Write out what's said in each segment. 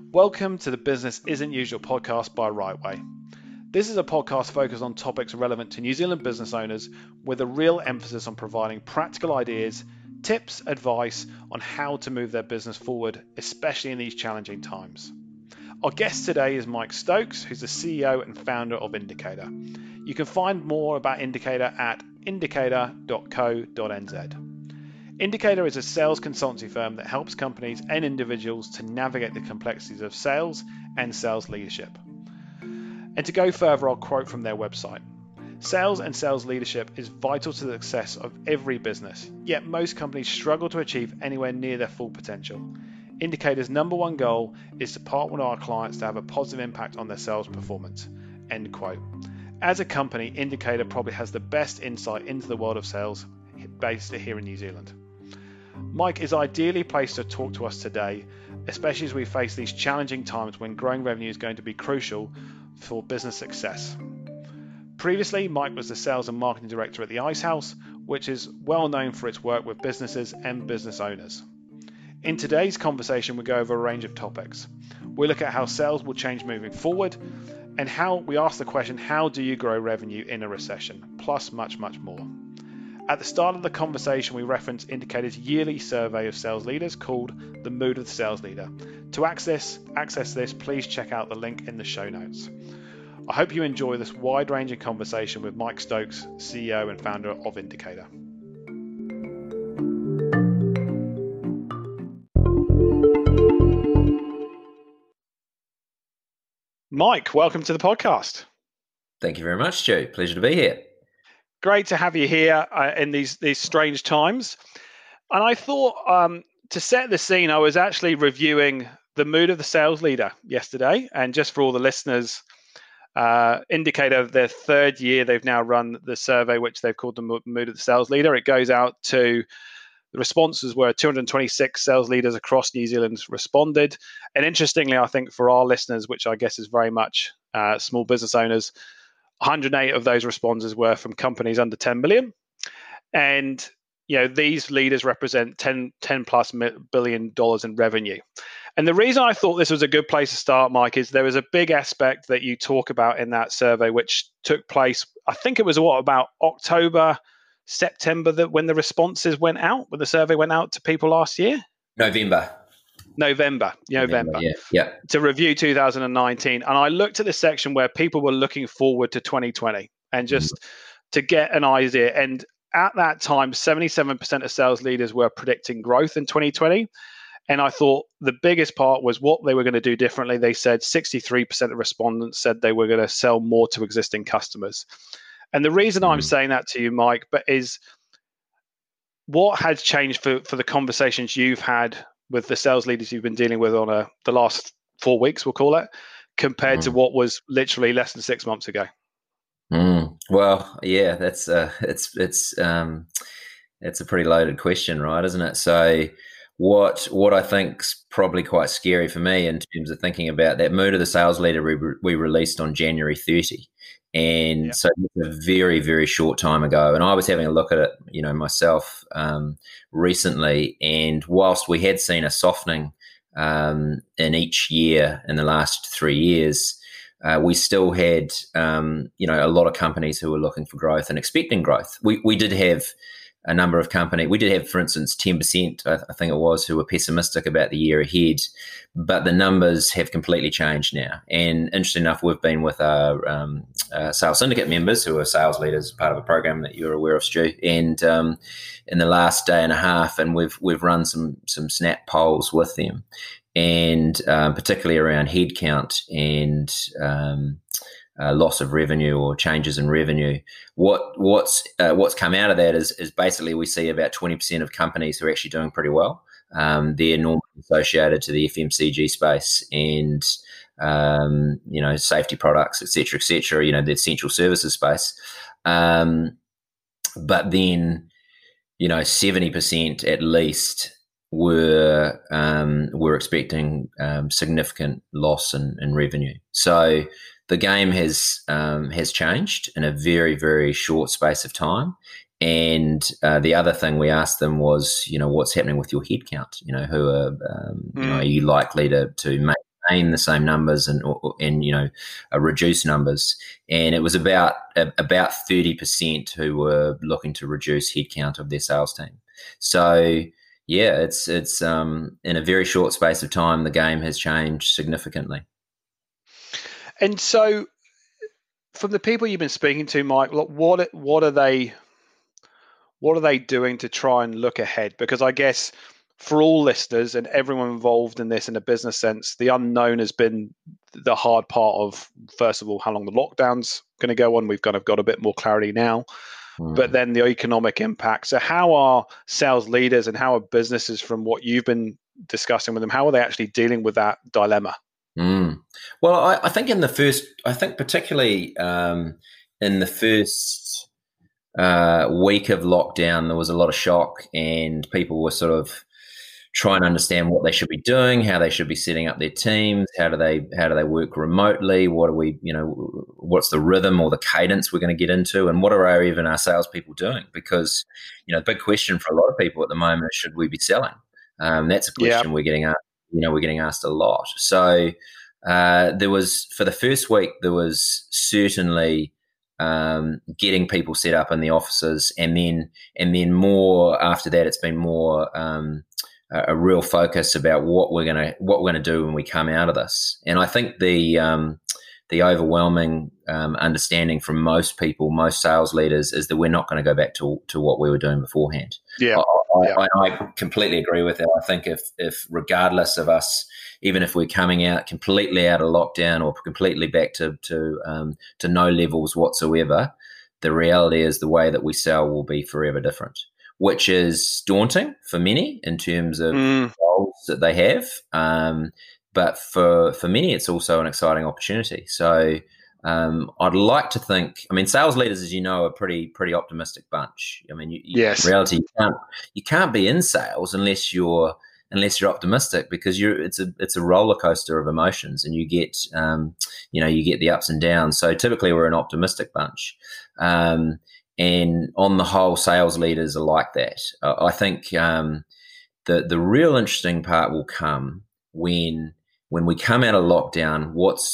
Welcome to the Business Isn't Usual podcast by Rightway. This is a podcast focused on topics relevant to New Zealand business owners with a real emphasis on providing practical ideas, tips, advice on how to move their business forward, especially in these challenging times. Our guest today is Mike Stokes, who's the CEO and founder of Indicator. You can find more about Indicator at indicator.co.nz. Indicator is a sales consultancy firm that helps companies and individuals to navigate the complexities of sales and sales leadership. And to go further, I'll quote from their website. Sales and sales leadership is vital to the success of every business, yet most companies struggle to achieve anywhere near their full potential. Indicator's number one goal is to partner with our clients to have a positive impact on their sales performance. End quote. As a company, Indicator probably has the best insight into the world of sales based here in New Zealand. Mike is ideally placed to talk to us today, especially as we face these challenging times when growing revenue is going to be crucial for business success. Previously, Mike was the sales and marketing director at the Ice House, which is well known for its work with businesses and business owners. In today's conversation, we go over a range of topics. We look at how sales will change moving forward, and how we ask the question, how do you grow revenue in a recession? Plus much, much more. At the start of the conversation, we reference Indicator's yearly survey of sales leaders called The Mood of the Sales Leader. To access this, please check out the link in the show notes. I hope you enjoy this wide-ranging conversation with Mike Stokes, CEO and founder of Indicator. Mike, welcome to the podcast. Thank you very much, Stu. Pleasure to be here. Great to have you here in these strange times. And I thought to set the scene, I was actually reviewing The Mood of the Sales Leader yesterday. And just for all the listeners, Indicator, their third year, they've now run the survey, which they've called The Mood of the Sales Leader. It goes out to, the responses were 226 sales leaders across New Zealand responded. And interestingly, I think for our listeners, which I guess is very much small business owners, 108 of those responses were from companies under 10 million. And these leaders represent 10 plus billion dollars in revenue. And the reason I thought this was a good place to start, Mike, is there was a big aspect that you talk about in that survey, which took place, I think it was about October, September, that when the responses went out, when the survey went out to people last year? November, yeah. To review 2019. And I looked at the section where people were looking forward to 2020 and just to get an idea. And at that time, 77% of sales leaders were predicting growth in 2020. And I thought the biggest part was what they were going to do differently. They said 63% of respondents said they were going to sell more to existing customers. And the reason I'm saying that to you, Mike, is what has changed for the conversations you've had with the sales leaders you've been dealing with on the last 4 weeks, we'll call it, compared to what was literally less than 6 months ago? Well, yeah, that's it's a pretty loaded question, right? Isn't it? So what I think's probably quite scary for me in terms of thinking about that Mood of the Sales Leader we released on January 30. And so it's a very, very short time ago. And I was having a look at it, myself recently. And whilst we had seen a softening in each year in the last 3 years, we still had, a lot of companies who were looking for growth and expecting growth. We did have a number of companies. We did have, for instance, 10%, I think it was, who were pessimistic about the year ahead. But the numbers have completely changed now. And interesting enough, we've been with our sales syndicate members who are sales leaders, part of a program that you're aware of, Stu, and in the last day and a half, and we've run some snap polls with them, and particularly around headcount and loss of revenue or changes in revenue. What's come out of that is basically we see about 20% of companies who are actually doing pretty well. They're normally associated to the FMCG space and safety products, et cetera, the essential services space. But then 70% at least were expecting significant loss in revenue. So the game has changed in a very, very short space of time. And the other thing we asked them was, what's happening with your headcount? Who are, are you likely to maintain the same numbers and reduce numbers. And it was about 30% who were looking to reduce headcount of their sales team. So yeah, it's in a very short space of time, the game has changed significantly. And so, from the people you've been speaking to, Mike, what are they doing to try and look ahead? Because I guess for all listeners and everyone involved in this in a business sense, the unknown has been the hard part of, first of all, how long the lockdown's going to go on. We've kind of got a bit more clarity now. But then the economic impact. So how are sales leaders and how are businesses, from what you've been discussing with them, how are they actually dealing with that dilemma? Well, I think particularly in the first week of lockdown, there was a lot of shock, and people were sort of trying to understand what they should be doing, how they should be setting up their teams, how do they work remotely, what's the rhythm or the cadence we're going to get into, and what are even our salespeople doing? Because the big question for a lot of people at the moment is, should we be selling? That's a question we're getting asked. We're getting asked a lot. So there was, for the first week, there was certainly getting people set up in the offices, and then more after that, it's been more a real focus about what we're gonna do when we come out of this. And I think the overwhelming understanding from most people, most sales leaders, is that we're not going to go back to what we were doing beforehand. I completely agree with that. I think if regardless of us, even if we're coming out completely out of lockdown or completely back to no levels whatsoever, the reality is the way that we sell will be forever different, which is daunting for many in terms of goals that they have. But for many, it's also an exciting opportunity. So I'd like to think, sales leaders, as you know, are a pretty optimistic bunch. In reality, you can't be in sales unless you're optimistic, because it's a roller coaster of emotions, and you get the ups and downs. So typically we're an optimistic bunch. And on the whole, sales leaders are like that. I think the real interesting part will come when we come out of lockdown.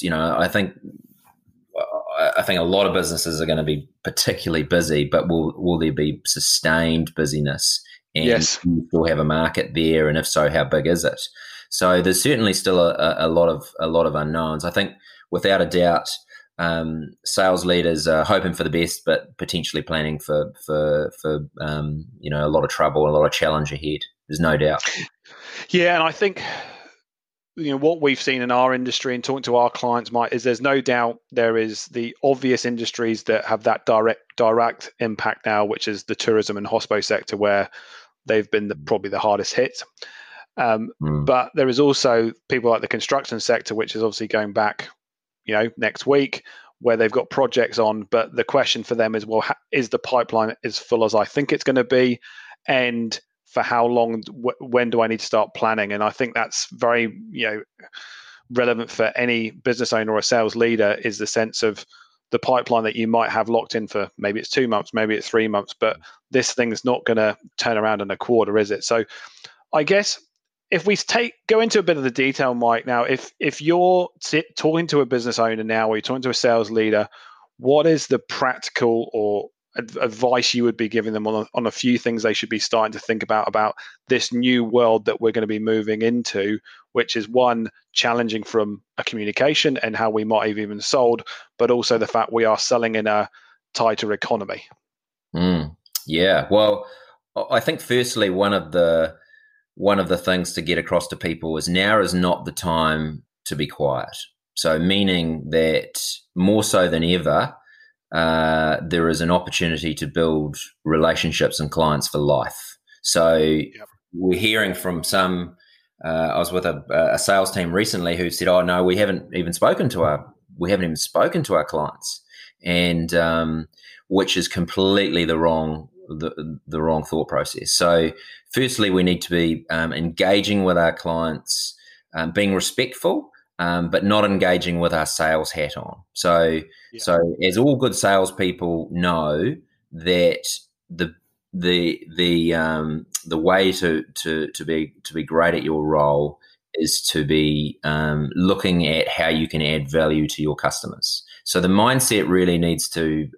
I think a lot of businesses are going to be particularly busy, but will there be sustained busyness? And do you still have a market there? And if so, how big is it? So there's certainly still a lot of unknowns. I think without a doubt, sales leaders are hoping for the best, but potentially planning for a lot of trouble, a lot of challenge ahead. There's no doubt. Yeah, and I think what we've seen in our industry and talking to our clients, Mike, is there's no doubt there is the obvious industries that have that direct impact now, which is the tourism and hospo sector, where they've been probably the hardest hit. But there is also people like the construction sector, which is obviously going back next week, where they've got projects on, but the question for them is, well, is the pipeline as full as I think it's going to be? And for how long, when do I need to start planning? And I think that's very, relevant for any business owner or a sales leader, is the sense of the pipeline that you might have locked in for maybe it's 2 months, maybe it's 3 months, but this thing's not going to turn around in a quarter, is it? So I guess if we go into a bit of the detail, Mike, now, if you're talking to a business owner now, or you're talking to a sales leader, what is the practical or advice you would be giving them on a few things they should be starting to think about this new world that we're going to be moving into, which is, one, challenging from a communication and how we might have even sold, but also the fact we are selling in a tighter economy? Yeah, well, I think firstly, one of the things to get across to people is now is not the time to be quiet. So meaning that more so than ever, there is an opportunity to build relationships and clients for life. So we're hearing from some, I was with a sales team recently who said, oh no, we haven't even spoken to our clients. And which is completely the wrong thought process. So firstly, we need to be engaging with our clients, being respectful, but not engaging with our sales hat on. So as all good salespeople know, that the way to be great at your role is to be looking at how you can add value to your customers. So the mindset really needs to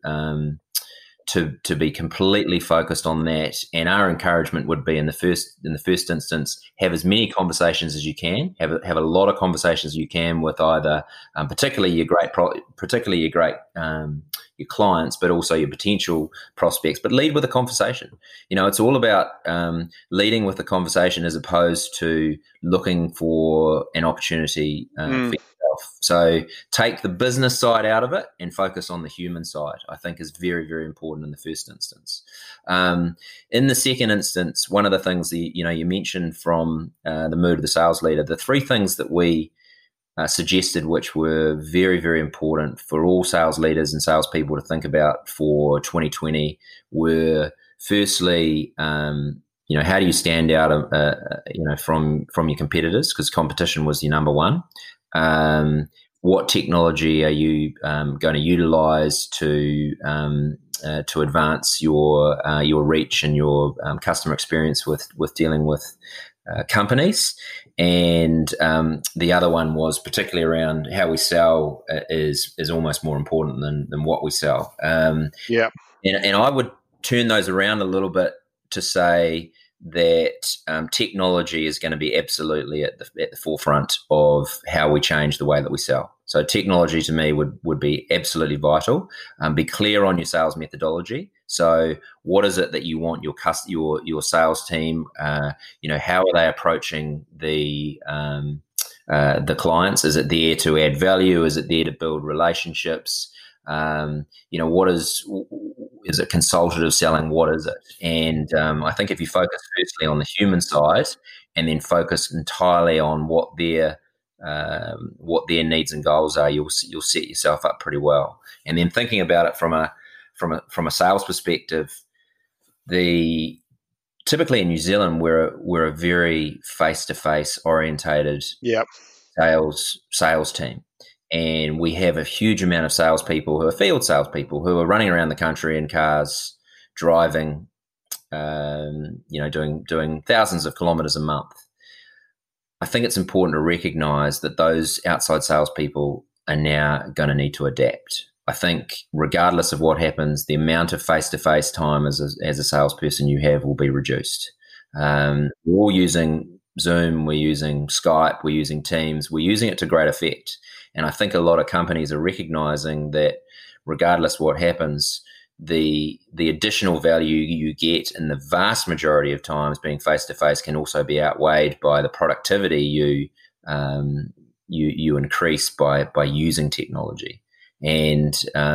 be completely focused on that. And our encouragement would be in the first instance, have as many conversations as you can, have a lot of conversations as you can with either particularly your clients, but also your potential prospects. But lead with a conversation. It's all about leading with a conversation as opposed to looking for an opportunity for yourself. So take the business side out of it and focus on the human side, I think is very, very important in the first instance. In the second instance, one of the things that, you mentioned from the mood of the sales leader, the three things that we suggested, which were very, very important for all sales leaders and salespeople to think about for 2020, were firstly, how do you stand out, from your competitors? Because competition was your number one. What technology are you going to utilize to advance your reach and your customer experience with dealing with companies? And the other one was particularly around how we sell is almost more important than what we sell. And I would turn those around a little bit to say that technology is going to be absolutely at the forefront of how we change the way that we sell. So technology to me would be absolutely vital. Be clear on your sales methodology. So what is it that you want your sales team? How are they approaching the clients? Is it there to add value? Is it there to build relationships? What is it consultative selling? What is it? And I think if you focus firstly on the human side and then focus entirely on what their needs and goals are, you'll set yourself up pretty well. And then thinking about it from a sales perspective, typically in New Zealand we're a very face-to-face orientated sales team. And we have a huge amount of salespeople who are field salespeople who are running around the country in cars, driving, doing thousands of kilometers a month. I think it's important to recognize that those outside salespeople are now going to need to adapt. I think regardless of what happens, the amount of face-to-face time as a salesperson you have will be reduced. We're all using Zoom, we're using Skype, we're using Teams, we're using it to great effect. And I think a lot of companies are recognizing that regardless what happens, the additional value you get in the vast majority of times being face-to-face can also be outweighed by the productivity you increase by using technology. And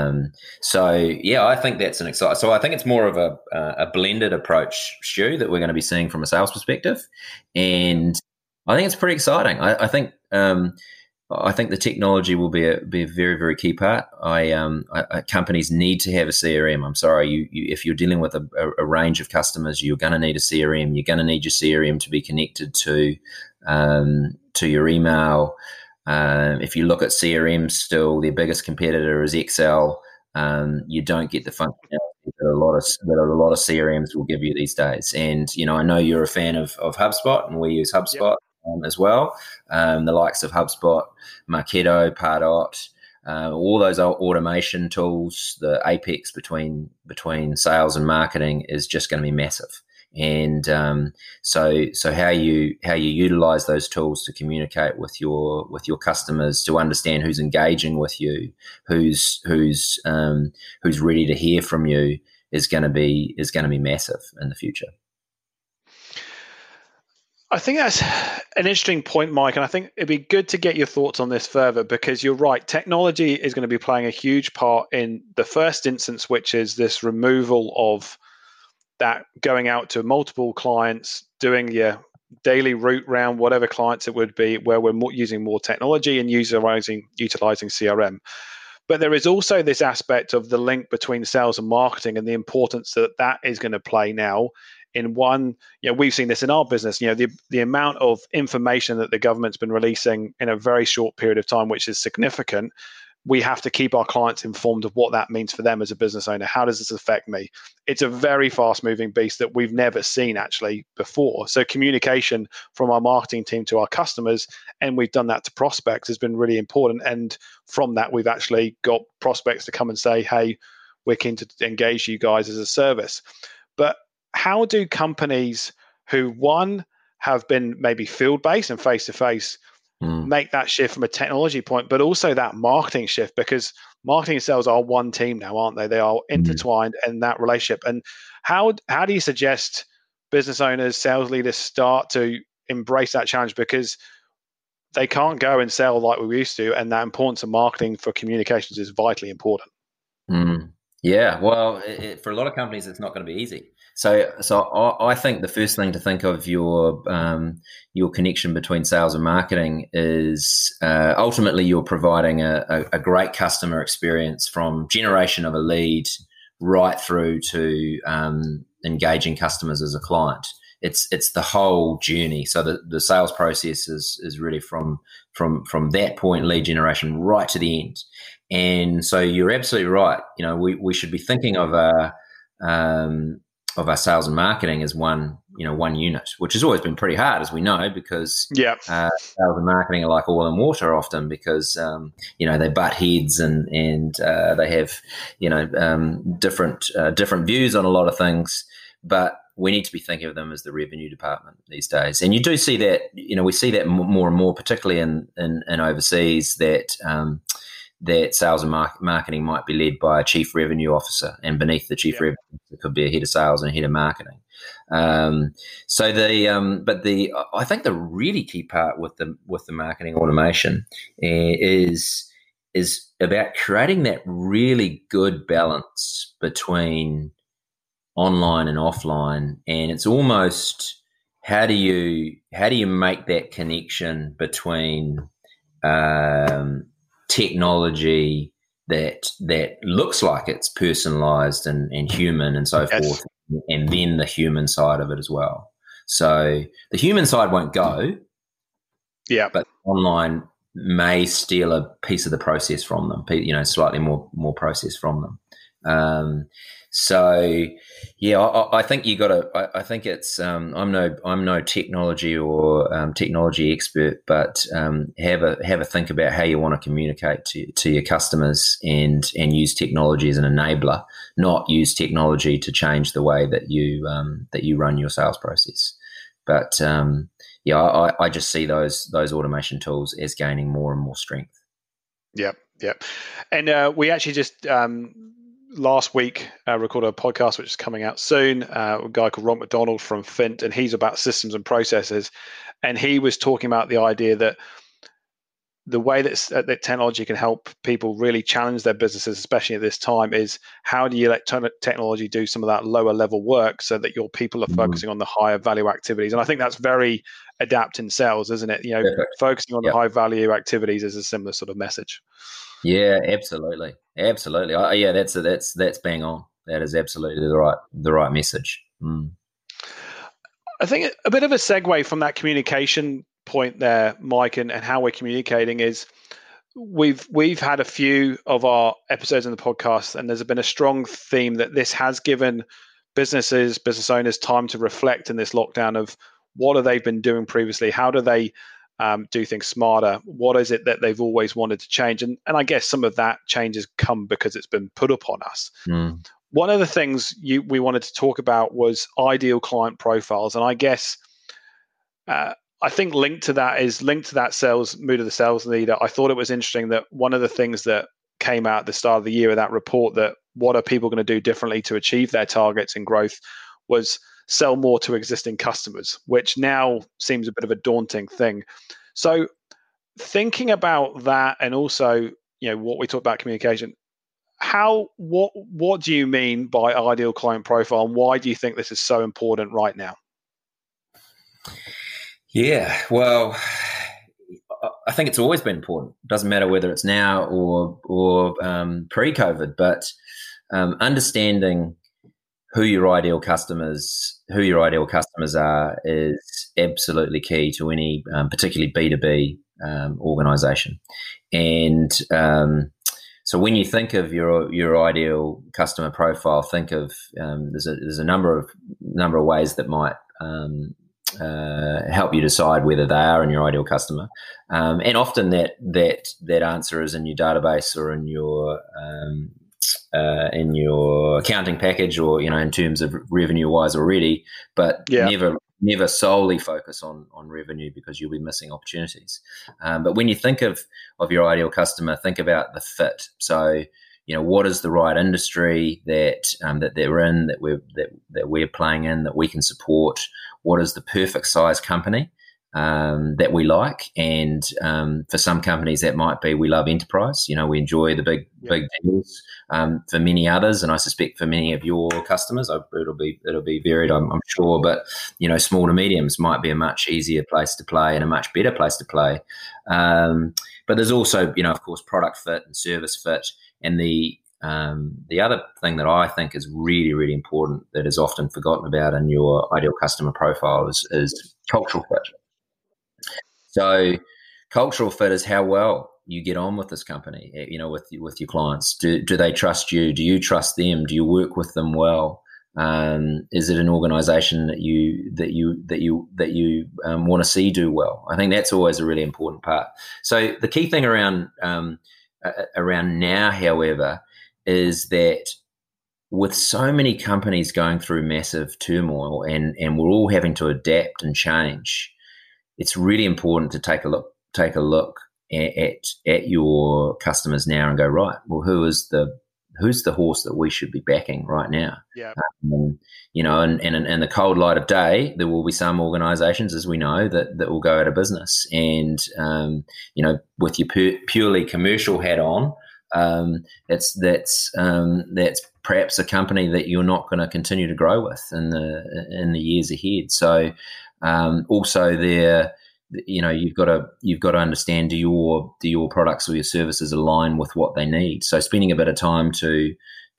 I think that's an exciting. So I think it's more of a blended approach, Stu, that we're going to be seeing from a sales perspective, and I think it's pretty exciting. I think the technology will be a very, very key part. Companies need to have a CRM. I'm sorry, if you're dealing with a range of customers, you're going to need a CRM. You're going to need your CRM to be connected to your email. If you look at CRM, still their biggest competitor is Excel. You don't get the functionality that a lot of CRMs will give you these days. And I know you're a fan of HubSpot, and we use HubSpot as well. The likes of HubSpot, Marketo, Pardot, all those automation tools, the apex between sales and marketing is just going to be massive. And so how you utilize those tools to communicate with your customers, to understand who's engaging with you, who's ready to hear from you, is going to be massive in the future. I think that's an interesting point, Mike, and I think it'd be good to get your thoughts on this further, because you're right. Technology is going to be playing a huge part in the first instance, which is this removal of that going out to multiple clients, doing your daily route round, whatever clients it would be, where we're using more technology and utilizing CRM. But there is also this aspect of the link between sales and marketing and the importance that is going to play now. In one, we've seen this in our business, the amount of information that the government's been releasing in a very short period of time, which is significant, we have to keep our clients informed of what that means for them as a business owner. How does this affect me? It's a very fast moving beast that we've never seen actually before. So communication from our marketing team to our customers, and we've done that to prospects, has been really important. And from that, we've actually got prospects to come and say, hey, we're keen to engage you guys as a service. But how do companies who, one, have been maybe field-based and face-to-face make that shift from a technology point, but also that marketing shift? Because marketing and sales are one team now, aren't they? They are intertwined in that relationship. And how do you suggest business owners, sales leaders start to embrace that challenge? Because they can't go and sell like we used to, and that importance of marketing for communications is vitally important. Yeah, well, for a lot of companies, it's not going to be easy. So I think the first thing to think of your connection between sales and marketing is ultimately you're providing a great customer experience from generation of a lead right through to engaging customers as a client. It's the whole journey. So the sales process is really from that point, lead generation, right to the end. And so you're absolutely right. We should be thinking of our sales and marketing as one unit, which has always been pretty hard, as we know, because sales and marketing are like oil and water often, because they butt heads and they have different views on a lot of things. But we need to be thinking of them as the revenue department these days. And you do see that, we see that more and more, particularly in overseas, that sales and marketing might be led by a chief revenue officer, and beneath the chief revenue officer could be a head of sales and a head of marketing. I think the really key part with the marketing automation is about creating that really good balance between online and offline. And it's almost, how do you make that connection between technology that looks like it's personalized and human and so forth, and then the human side of it as well. So the human side won't go, but online may steal a piece of the process from them, slightly more process from them. I think you got to. I think it's. I'm no technology or technology expert, but have a think about how you want to communicate to your customers, and use technology as an enabler, not use technology to change the way that you run your sales process. But I just see those automation tools as gaining more and more strength. Yep. And we actually just last week recorded a podcast which is coming out soon. A guy called Ron McDonald from Fint, and he's about systems and processes. And he was talking about the idea that the way that technology can help people really challenge their businesses, especially at this time, is how do you let technology do some of that lower level work so that your people are focusing on the higher value activities. And I think that's very adapt in sales, isn't it? Focusing on the high value activities is a similar sort of message. Yeah, absolutely. That's bang on. That is absolutely the right message. I think a bit of a segue from that communication point there, Mike, and how we're communicating is we've had a few of our episodes in the podcast, and there's been a strong theme that this has given business owners time to reflect in this lockdown of what have they been doing previously, how do they do things smarter, what is it that they've always wanted to change, and I guess some of that change has come because it's been put upon us. One of the things we wanted to talk about was ideal client profiles, and I guess I think linked to that sales mood of the sales leader. I thought it was interesting that one of the things that came out at the start of the year of that report, that what are people going to do differently to achieve their targets and growth, was sell more to existing customers, which now seems a bit of a daunting thing. So thinking about that, and also, what we talked about communication, what do you mean by ideal client profile, and why do you think this is so important right now? Yeah, well, I think it's always been important. It doesn't matter whether it's now or pre-COVID, but understanding who your ideal customers are is absolutely key to any particularly B2B organization. And So when you think of your ideal customer profile, think of there's a number of ways that might help you decide whether they are in your ideal customer, and often that answer is in your database or in your accounting package, or in terms of revenue wise already, but never solely focus on revenue, because you'll be missing opportunities. But when you think of your ideal customer, think about the fit. So what is the right industry that they're in, that we're playing in, that we can support? What is the perfect size company that we like? And for some companies that might be, we love enterprise. We enjoy the big deals. For many others, and I suspect for many of your customers, it'll be varied, I'm sure. But small to mediums might be a much easier place to play and a much better place to play. But there's also, of course, product fit and service fit, and the other thing that I think is really, really important that is often forgotten about in your ideal customer profile is cultural fit. So cultural fit is how well you get on with this company, with your clients. Do they trust you? Do you trust them? Do you work with them well? Is it an organisation that you want to see do well? I think that's always a really important part. So the key thing around now, however, is that with so many companies going through massive turmoil and we're all having to adapt and change, it's really important to take a look at your customers now and go, right, well, who's the horse that we should be backing right now? Yeah. And in the cold light of day, there will be some organisations, as we know, that will go out of business. And with your purely commercial hat on, that's perhaps a company that you're not going to continue to grow with in the years ahead. So also there, you've got to understand, do your products or your services align with what they need? So spending a bit of time to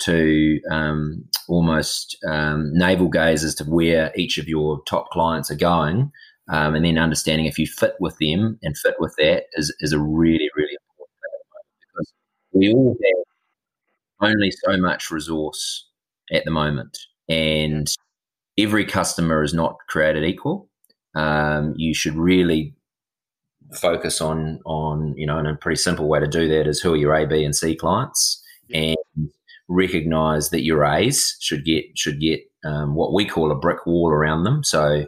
almost navel gaze as to where each of your top clients are going, and then understanding if you fit with them and fit with that is a really, really important thing, because we all have only so much resource at the moment, and every customer is not created equal. You should really focus on and a pretty simple way to do that is who are your A, B, and C clients, and recognise that your A's should get what we call a brick wall around them. So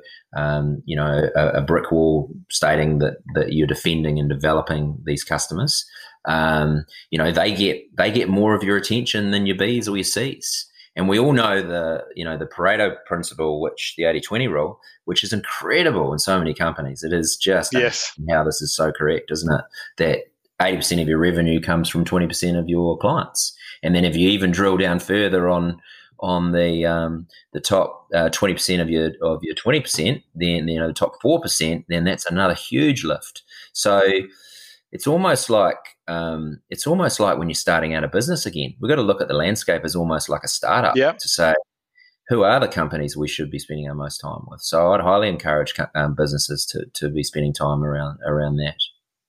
a brick wall stating that you're defending and developing these customers. They get more of your attention than your B's or your C's. And we all know the Pareto principle, which the 80-20 rule, which is incredible in so many companies. It is just how this is so correct, isn't it? That 80% of your revenue comes from 20% of your clients. And then if you even drill down further on the top 20% of your 20%, then the top 4%, then that's another huge lift. So it's almost like when you're starting out a business again. We've got to look at the landscape as almost like a startup to say, who are the companies we should be spending our most time with? So I'd highly encourage businesses to be spending time around that.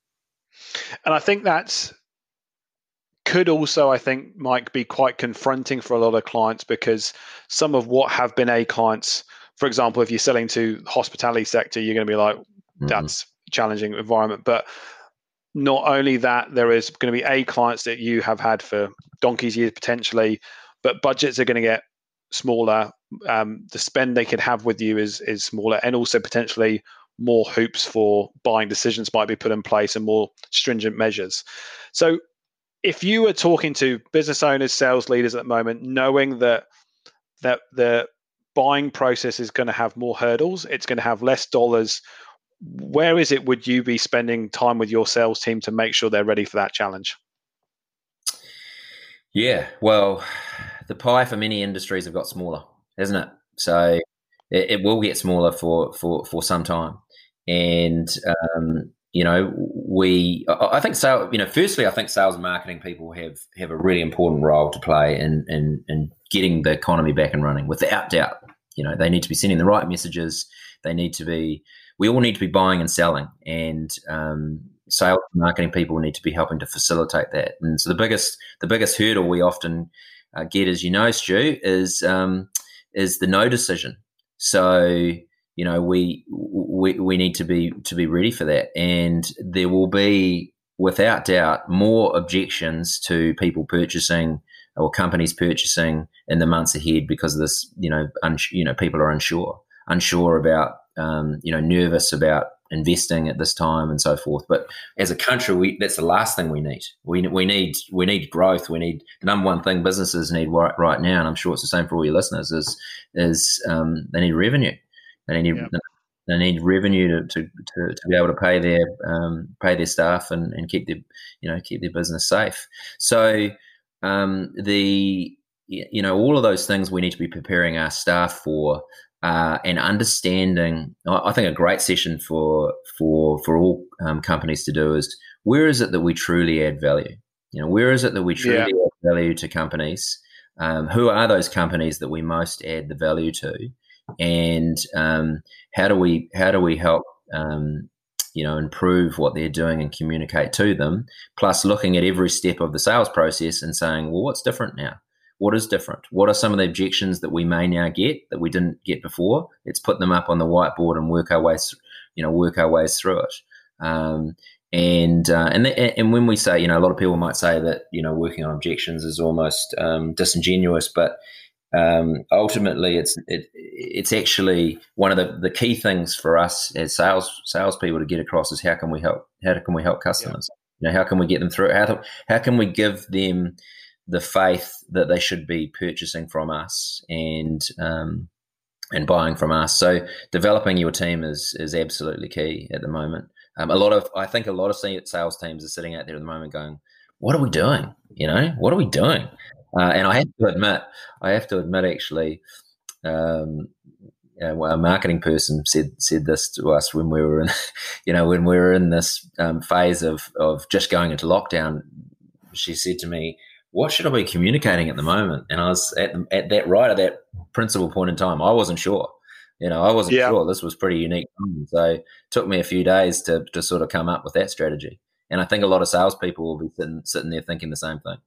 And I think that's could also, I think, Mike, be quite confronting for a lot of clients, because some of what have been A clients, for example, if you're selling to the hospitality sector, you're going to be like, that's a challenging environment. But not only that, there is going to be A clients that you have had for donkey's years potentially, but budgets are going to get smaller. The spend they could have with you is smaller, and also potentially more hoops for buying decisions might be put in place and more stringent measures. So if you were talking to business owners, sales leaders at the moment, knowing that the buying process is going to have more hurdles, it's going to have less dollars, where is it would you be spending time with your sales team to make sure they're ready for that challenge? Yeah, well, the pie for many industries have got smaller, hasn't it? So it will get smaller for some time. And I think so. Firstly, I think sales and marketing people have a really important role to play in getting the economy back and running. Without doubt, they need to be sending the right messages. We all need to be buying and selling, and sales and marketing people need to be helping to facilitate that. And so the biggest hurdle we often get, as you know, Stu, is the no decision. So we need to be ready for that, and there will be, without doubt, more objections to people purchasing or companies purchasing in the months ahead because of this. People are unsure about, nervous about investing at this time and so forth. But as a country, that's the last thing we need. We need growth. We need the number one thing businesses need right now, and I'm sure it's the same for all your listeners. Is they need revenue. They need revenue to be able to pay their staff and keep their business safe. So all of those things we need to be preparing our staff for. And understanding, I think a great session for all companies to do is, where is it that we truly add value? Where is it that we truly add value to companies? Who are those companies that we most add the value to? And how do we help improve what they're doing and communicate to them? Plus, looking at every step of the sales process and saying, well, what's different now? What is different? What are some of the objections that we may now get that we didn't get before? Let's put them up on the whiteboard and work our ways through it. And when we say, a lot of people might say that working on objections is almost disingenuous, but ultimately it's actually one of the key things for us as salespeople to get across is how can we help customers? How can we get them through it? How can we give them the faith that they should be purchasing from us and buying from us? So developing your team is absolutely key at the moment. I think a lot of sales teams are sitting out there at the moment going, "What are we doing? What are we doing?" And I have to admit, actually, a marketing person said this to us when we were in this phase of just going into lockdown. She said to me, "What should I be communicating at the moment?" And I was at that principal point in time, I wasn't sure. I wasn't sure. This was pretty unique. So it took me a few days to sort of come up with that strategy. And I think a lot of salespeople will be sitting there thinking the same thing.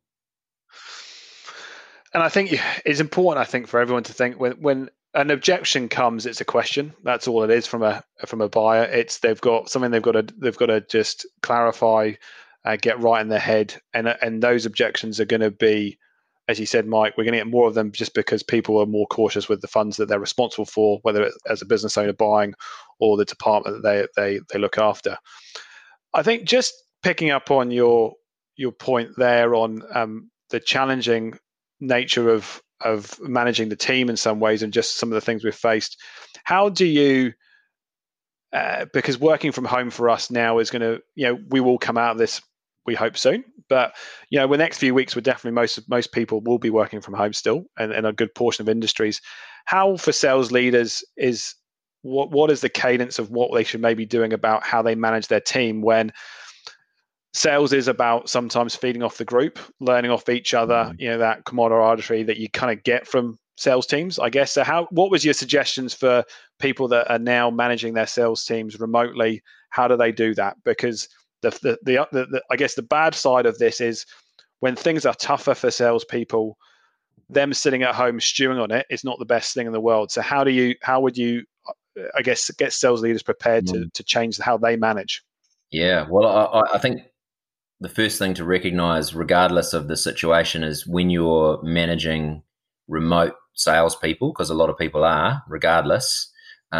And I think it's important, for everyone to think when an objection comes, it's a question. That's all it is from a buyer. It's they've got something they've got to just clarify, get right in their head, and those objections are going to be, as you said, Mike, we're going to get more of them just because people are more cautious with the funds that they're responsible for, whether it's as a business owner buying or the department that they look after. I think just picking up on your point there on the challenging nature of managing the team in some ways and just some of the things we've faced. How do you, because working from home for us now is going to, we will come out of this, we hope soon, but the next few weeks we're definitely most people will be working from home still, and a good portion of industries. How for sales leaders is what is the cadence of what they should maybe be doing about how they manage their team when sales is about sometimes feeding off the group, learning off each other, that camaraderie that you kind of get from sales teams, I guess. So what was your suggestions for people that are now managing their sales teams remotely? How do they do that? Because the I guess the bad side of this is when things are tougher for salespeople, them sitting at home stewing on it is not the best thing in the world. So how would you, I guess, get sales leaders prepared to change how they manage? Yeah, well, I think the first thing to recognize, regardless of the situation, is when you're managing remote salespeople, because a lot of people are, regardless,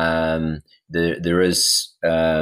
there is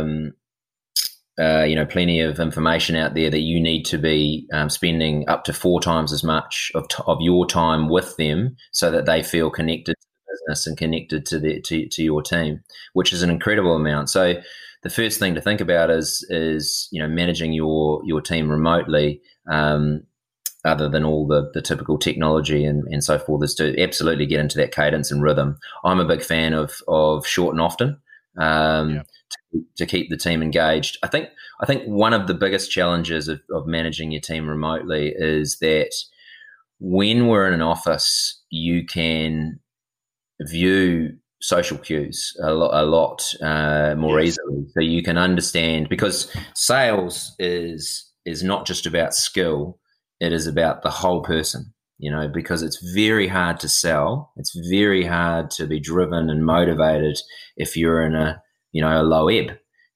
plenty of information out there that you need to be spending up to 4 times as much of your time with them so that they feel connected to the business and connected to your team, which is an incredible amount. So the first thing to think about is managing your team remotely, other than all the typical technology and so forth, is to absolutely get into that cadence and rhythm. I'm a big fan of short and often. To keep the team engaged. I think one of the biggest challenges of managing your team remotely is that when we're in an office, you can view social cues a lot more Yes. easily, so you can understand, because sales is not just about skill, it is about the whole person, because it's very hard to sell, it's very hard to be driven and motivated if you're in a low ebb.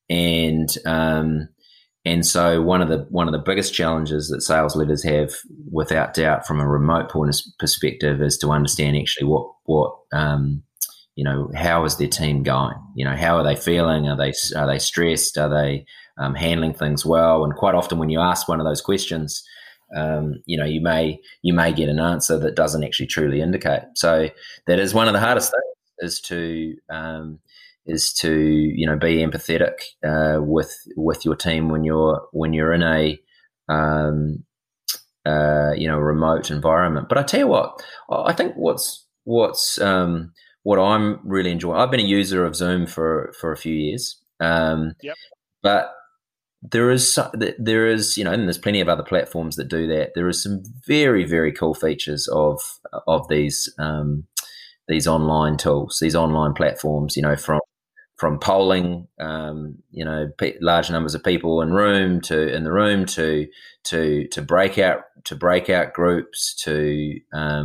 And so one of the biggest challenges that sales leaders have, without doubt, from a remote point of perspective, is to understand actually what how is their team going? How are they feeling? Are they stressed? Are they handling things well? And quite often, when you ask one of those questions, you may get an answer that doesn't actually truly indicate. So that is one of the hardest things, is to be empathetic with your team when you're in a remote environment. But I tell you what, I think what I'm really enjoying. I've been a user of Zoom for a few years, Yep. but there is, and there's plenty of other platforms that do that. There is some very, very cool features of these online tools, these online platforms. From polling, large numbers of people in the room to breakout groups to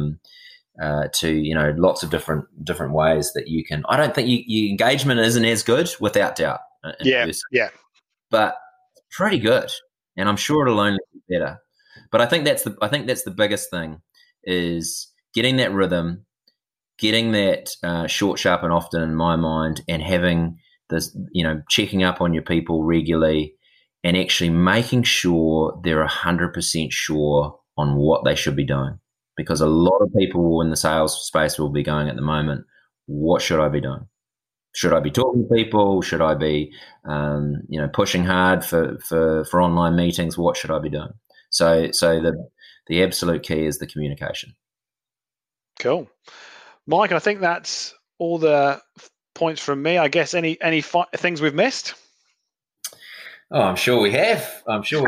lots of different ways that you can. I don't think your engagement isn't as good, without doubt, in person, Yeah. but pretty good, and I'm sure it'll only get better. But I think that's the biggest thing, is getting that rhythm, getting that short, sharp, and often, in my mind, and having this, checking up on your people regularly, and actually making sure they're 100% sure on what they should be doing. Because a lot of people in the sales space will be going at the moment, what should I be doing? Should I be talking to people? Should I be, pushing hard for online meetings? What should I be doing? So the absolute key is the communication. Cool. Mike, I think that's all the points from me. I guess any things we've missed? Oh, I'm sure we have. I'm sure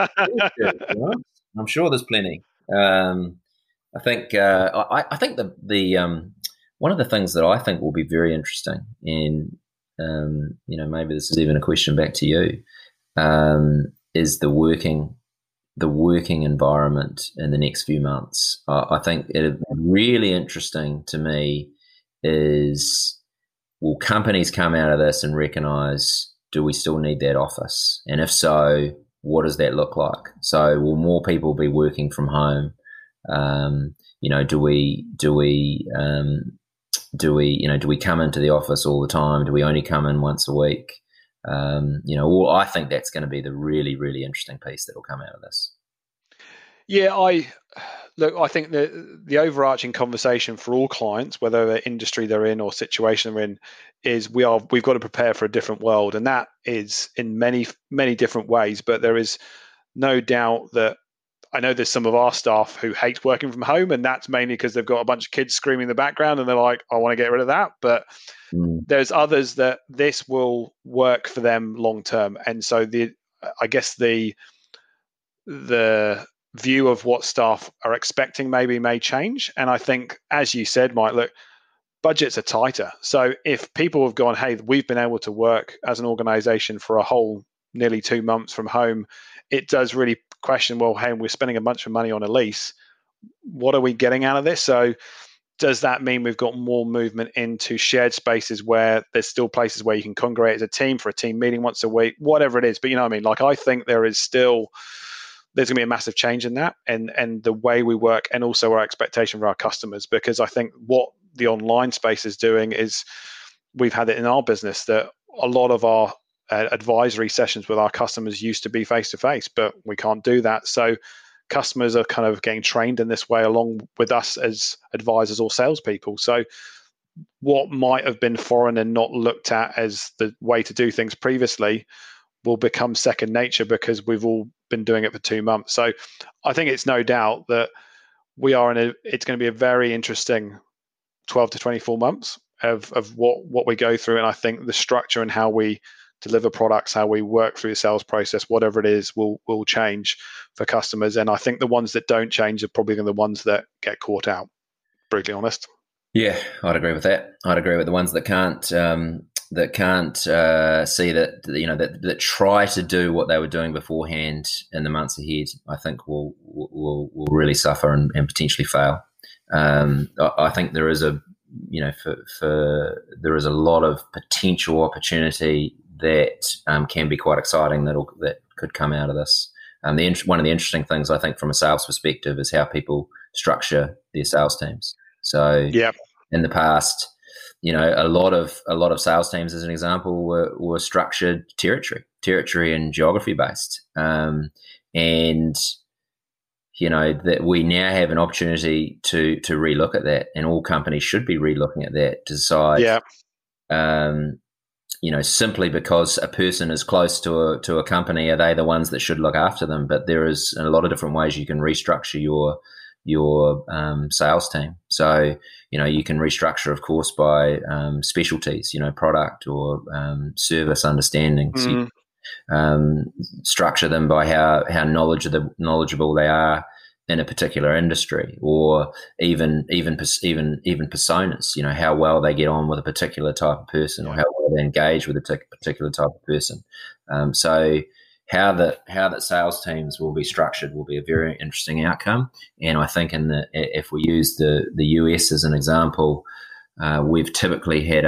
there's plenty. I think the one of the things that I think will be very interesting, and maybe this is even a question back to you, is the working environment in the next few months. I think it really interesting to me is, will companies come out of this and recognise, do we still need that office? And if so, what does that look like? So will more people be working from home? Do we come into the office all the time? Do we only come in once a week? I think that's going to be the really, really interesting piece that will come out of this. Yeah, I think the overarching conversation for all clients, whether the industry they're in or situation they're in, is we've got to prepare for a different world, and that is in many, many different ways. But there is no doubt that I know there's some of our staff who hate working from home, and that's mainly because they've got a bunch of kids screaming in the background, and they're like, I want to get rid of that. But there's others that this will work for them long term, and so I guess the view of what staff are expecting may change. And I think, as you said, Mike, look, budgets are tighter. So if people have gone, hey, we've been able to work as an organization for a whole nearly 2 months from home, it does really question, well, hey, we're spending a bunch of money on a lease. What are we getting out of this? So does that mean we've got more movement into shared spaces where there's still places where you can congregate as a team for a team meeting once a week, whatever it is? But you know what I mean? Like, I think there's going to be a massive change in that, and the way we work, and also our expectation for our customers. Because I think what the online space is doing is, we've had it in our business that a lot of our advisory sessions with our customers used to be face-to-face, but we can't do that. So customers are kind of getting trained in this way along with us as advisors or salespeople. So what might have been foreign and not looked at as the way to do things previously will become second nature because we've all been doing it for 2 months. So I think it's no doubt that it's going to be a very interesting 12 to 24 months of what we go through. And I think the structure and how we deliver products, how we work through the sales process, whatever it is, will change for customers. And I think the ones that don't change are probably the ones that get caught out, brutally honest. Yeah, I'd agree with that. I'd agree with the ones that can't see that, that try to do what they were doing beforehand in the months ahead. I think will really suffer and potentially fail. I think there is there is a lot of potential opportunity that can be quite exciting that could come out of this. One of the interesting things I think from a sales perspective is how people structure their sales teams. So Yeah. in the past, a lot of sales teams, as an example, were structured territory and geography based, and that we now have an opportunity to relook at that, and all companies should be relooking at that to decide. Yeah. Simply because a person is close to a company, are they the ones that should look after them? But there is a lot of different ways you can restructure your sales team. So you can restructure, of course, by specialties, product or service understanding. So you, structure them by how knowledgeable they are in a particular industry, or even personas. How well they get on with a particular type of person, or how well they engage with a particular type of person. So how that sales teams will be structured will be a very interesting outcome. And I think if we use the US as an example, we've typically had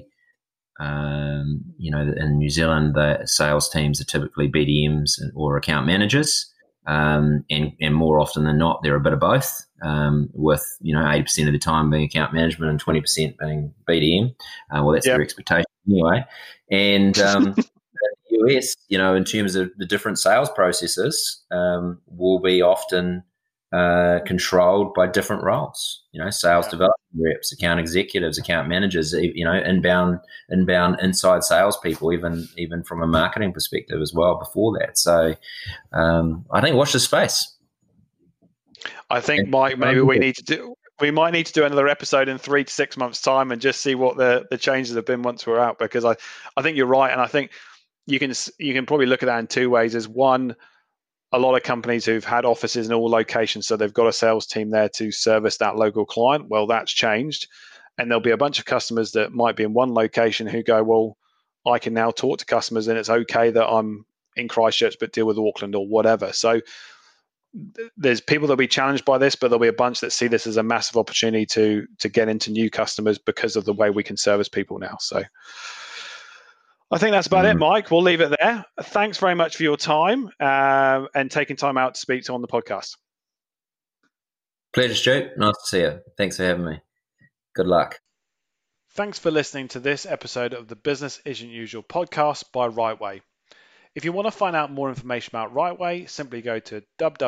in New Zealand, the sales teams are typically BDMs or account managers. And more often than not, they're a bit of both, with 80% of the time being account management and 20% being BDM. Well, that's their expectation anyway. And the US, in terms of the different sales processes, will be often controlled by different roles. Sales development reps, account executives, account managers, inbound inside salespeople, even from a marketing perspective as well before that. So I think watch the space. I think, Mike, maybe we might need to do another episode in 3 to 6 months' time and just see what the changes have been once we're out, because I think you're right, and I think you can probably look at that in two ways. As one, a lot of companies who've had offices in all locations, so they've got a sales team there to service that local client. Well, that's changed, and there'll be a bunch of customers that might be in one location who go, well, I can now talk to customers, and it's okay that I'm in Christchurch but deal with Auckland or whatever. So there's people that'll be challenged by this, but there'll be a bunch that see this as a massive opportunity to get into new customers because of the way we can service people now. So I think that's about it, Mike. We'll leave it there. Thanks very much for your time and taking time out to speak to on the podcast. Pleasure, Stu. Nice to see you. Thanks for having me. Good luck. Thanks for listening to this episode of the Business Isn't Usual podcast by Rightway. If you want to find out more information about Rightway, simply go to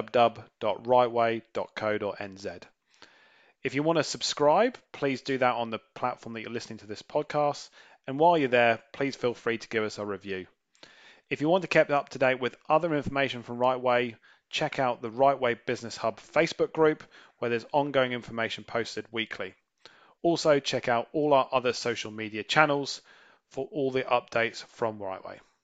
www.rightway.co.nz. If you want to subscribe, please do that on the platform that you're listening to this podcast. And while you're there, please feel free to give us a review. If you want to keep up to date with other information from Rightway, check out the Rightway Business Hub Facebook group, where there's ongoing information posted weekly. Also, check out all our other social media channels for all the updates from Rightway.